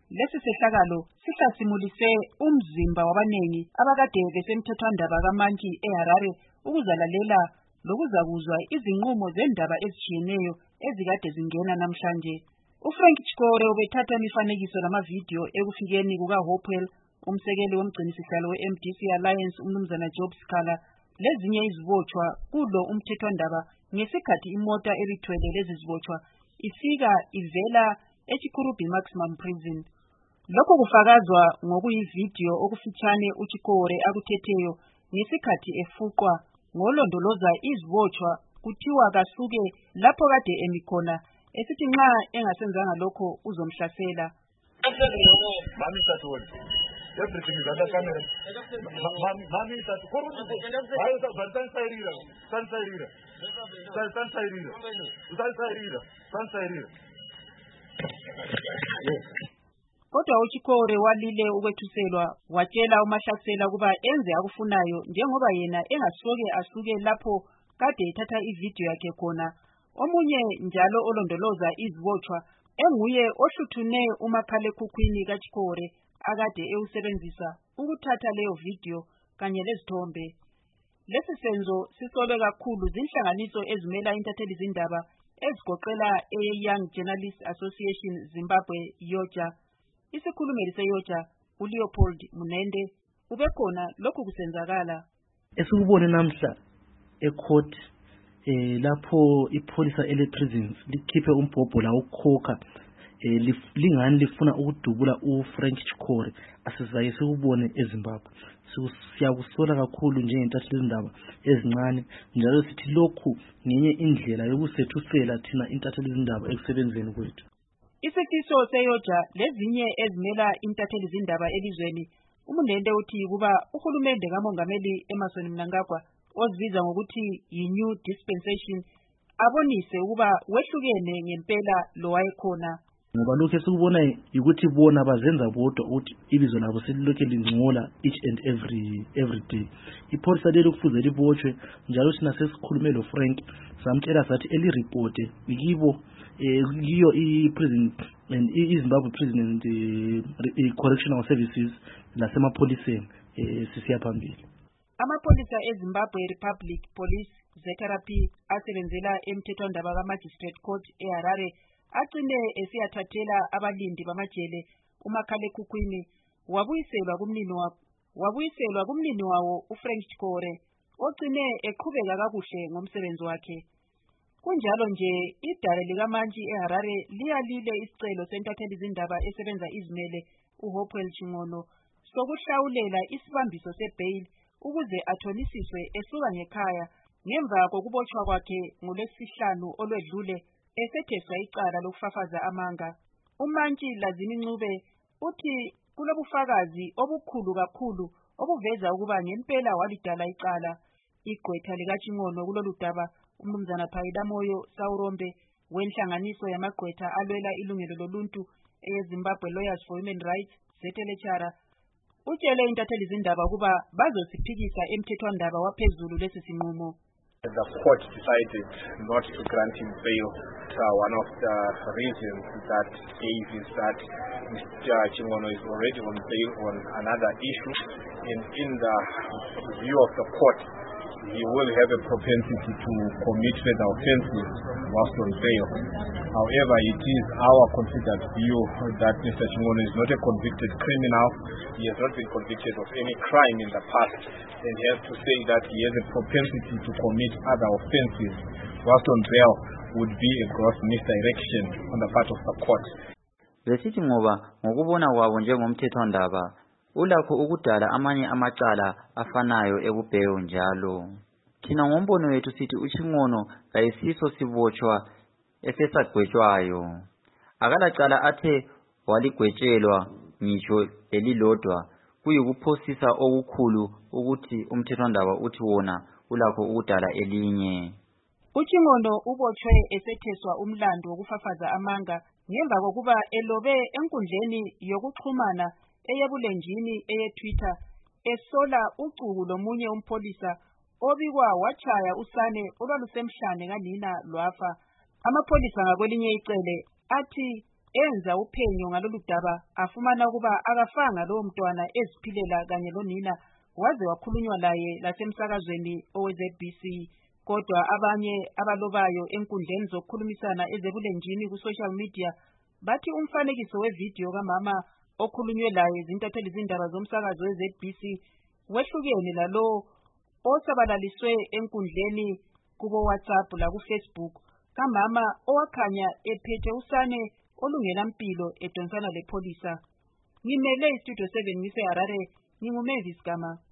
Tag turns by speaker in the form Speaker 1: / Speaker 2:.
Speaker 1: Lesi sehlakalo sihlasimulise umzimba wabanengi abakade besemthethwandaba kaMantshi eHarare ukuzalalela lokuzakuzwa izinqumo zendaba ezitshiyeneyo ezikade zingena namhlanje. uFrank Chikore ubethatha imifanekiso lamavidiyo ekufikeni kukaHopewell, umsekeli womgcinisihlalo we-MDC Alliance umnumzana Job Sikhala, lezinye izibotshwa kulo umthethwandaba ngesikhathi imota ebithwele lezi zibotshwa ifika ivela eChikurubi Maximum Prison. Lokhu kufakazwa ngokuyividiyo okufitshane uChikore akuthetheyo ngesikhathi efuqwa ngolondoloza izibotshwa kuthiwa kasuke lapho kade emi khona, esithi nxa engasenzanga lokho uzomhlasela.
Speaker 2: Everything is under camera. Mami that
Speaker 1: Kodwa uChikore walile ukwethuselwa, watshela uMahlasela kuba enze akufunayo njengoba yena engasoke asuke lapho kade ethatha ividiyo yakhe khona. Omunye njalo olondoloza izibotshwa enguye ohluthune umakhalekhukhwini kaChikore akade ewusebenzisa ukuthatha leyo video kanye lezithombe. Lesi senzo sisolwe kakhulu zinhlanganiso ezimela intatheli zindaba ezigoqela Young Journalists Association Zimbabwe YOJA. Isikhulumeli seYOJA uLeopold Munende ubekhona lokhu kusenzakala.
Speaker 3: Esikubone namhla ecourt lapho ipolisa ele-prisons likhiphe umbhobho la ukhokha lingani lifuna ukudubula uFrank Chikore asizaye sikubone eZimbabwe. Siyakusola kakhulu njengentatheli zindaba ezincane, njalo sithi lokhu ngenye indlela yokusethusela thina intatheli zindaba ekusebenzeni kwethu.
Speaker 1: Isifiso seYOJA lezinye ezimela intatheli zindaba elizweni, uMunende uthi kuba uhulumende kaMongameli Emmerson Mnangagwa ozibiza ngokuthi yi-New Dispensation abonise ukuba wehlukene ngempela lo wayekhona.
Speaker 3: Ngoba lokho esikubona ukuthi bona bazenza bodwa ukuthi ibizo labo selilokhe lingcola each and every day. Ipolisa leli kufuze libotshwe, njalo sina sesikhulume lo Frank samtshela sathi elireporte yibo yiyo i-prison and iZimbabwe Prison and Correctional Services lasemapoliseni sisiya phambili.
Speaker 1: Amapolisa eZimbabwe Republic Police Zetherapy asebenzela emthethwandaba kaMagistrate Court eHarare agcine esiyathathela abalindi bamajele umakhalekhukhwini wabuyiselwa kumnini wawo uFrank Chikore ogcine eqhubeka kakuhle ngomsebenzi wakhe. Kunjalo nje idale likaMantshi eHarare liyalile isicelo sentatheli zindaba esebenza izimele uHopewell Chingono sokuhlawulela isibambiso sebail ukuze athonisiswe esuka ngekhaya ngemva kokubotshwa kwakhe ngolwesihlanu olwedlule esetheswa icala lokufafaza amanga. uMantshi Lazini Ncube uthi kulobufakazi obukhulu kakhulu obuveza ukuba ngempela walidala icala. Igqwetha likaChingono kulolu daba umnumzana Phayila Moyo Sawurombe wenhlanganiso yamagqwetha alwela ilungelo loluntu eZimbabwe Lawyers for Human Rights ZLHR utshele intatheli zindaba kuba bazosiphikisa emthethwandaba waphezulu lesi sinqumo.
Speaker 2: The court decided not to grant him bail. One of the reasons that gave is that Mr. Chingono is already on bail on another issue, and in the view of the court, he will have a propensity to commit further offences whilst on bail. However, it is our considered view that Mr. Chingono is not a convicted criminal. He has not been convicted of any crime in the past, and he has to say that he has a propensity to commit other offences whilst on bail would be a gross misdirection on the part of the court.
Speaker 4: Besithi ngoba ngokubona kwabo njengomthethwandaba ulakho ukudala amanye amacala afanayo ekubheyo njalo. Thina ngombono wethu sithi uChingono kayisiso sibotshwa esesagwetshwayo. Akalacala athe waligwetshelwa ngisho elilodwa, kuyikuphosisa okukhulu ukuthi umthethwandaba uthi wona ulakho ukudala elinye.
Speaker 1: uChingono ubotshwe esetheswa umlando wokufafaza amanga ngemva kokuba elobe enkundleni yokuxhumana eyebulenjini eyeTwitter esola ucuku lomunye umpolisa obikwa wachaya usane olwalusemhlane kanina lwafa. Amapolisa ngakwelinye icele athi enza uphenyo ngalolu daba afumana ukuba akafanga lowo mntwana eziphilela kanye lonina waze wakhulunywa laye lasemsakazweni owe-ZBC. Kodwa abanye abalobayo enkundleni zokukhulumisana ezebulenjini ku-social media bathi umfanekiso wevidiyo kamama okhulunywe laye zintatheli zindaba zomsakazo we-ZBC wehlukene lalo osabalaliswe enkundleni kubo WhatsApp la ku-Facebook kamama owakhanya ephethe usane olungelampilo edonsana lepholisa. Ngimele iStudio 7 ngise Harare, nginguMavis Gama.